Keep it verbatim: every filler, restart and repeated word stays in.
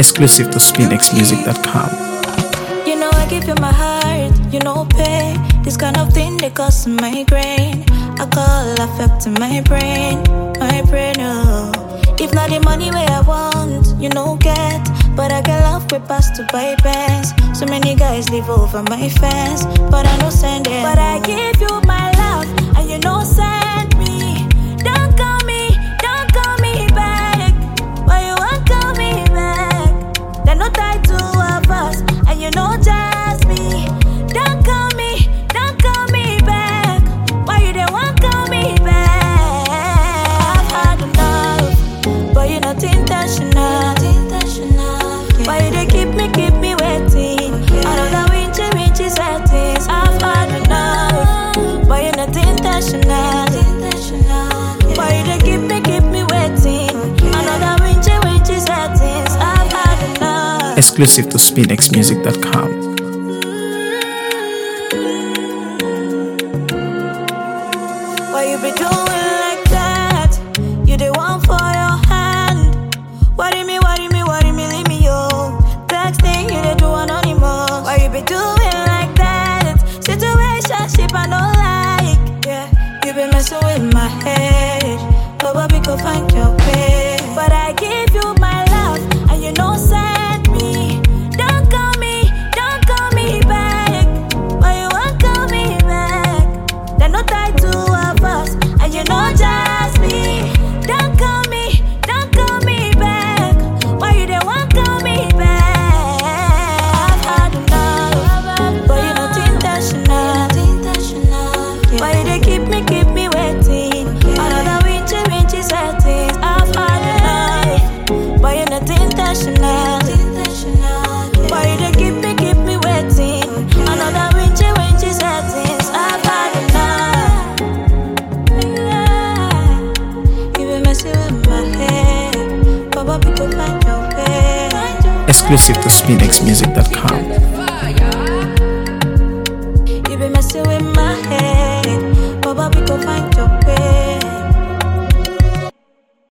Exclusive to spinx music dot com. You know I give you my heart, you know pay. This kind of thing they cause migraine. I call affecting my brain, my brain, oh. If not the money where I want, you know get. But I get love with pass to buy pants. So many guys live over my fence, but I don't send it. But I give you my love, and you know send me. Don't call me, don't call me back. Why you won't call me back? They're not tied to of us, and you know just me. Don't call me, don't call me back. Why you don't want call me back? I've had enough, but you're not intentional. Why you they keep me, keep me waiting? I know that winchy, winchy settings. I've had enough, but you're not intentional. Why you they keep me, keep me waiting? I know that winchy, winchy settings. I've had enough. Exclusive to spinx music dot com. Why you be doing like that? You the one for your hand. Worry me, worry me, worry me, leave me, yo. Texting, you the do anonymous. Why you be doing like that? Situationship I don't like. Yeah, you be messing with my head. Probably go find your way. But I give you my love, and you know send me. Don't call me, don't call me back. Why you won't call me back? They're not tied to of us, and you know just me. Don't call me, don't call me back. Why you don't want call me back? I've had enough, but you're not intentional. Why you they keep me, keep me waiting? Another winchy, winchy settings. I've had enough, but you're not intentional. Why you they keep me, keep me waiting? Another winchy, winchy settings. I've had enough. Yeah. You been messing with my head. Probably go find your way. Exclusive to spinx music dot com.